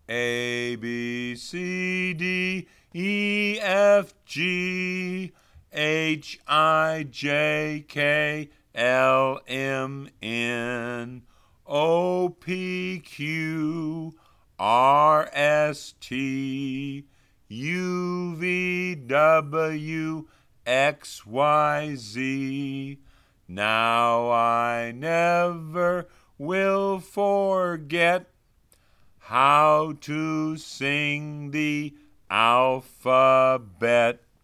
A, B, C, D, E, F, G, H, I, J, K, L, M, N, O, P, Q, R, S, T, U, V, W, X, Y, Z. Now I never will forget how to sing the alphabet.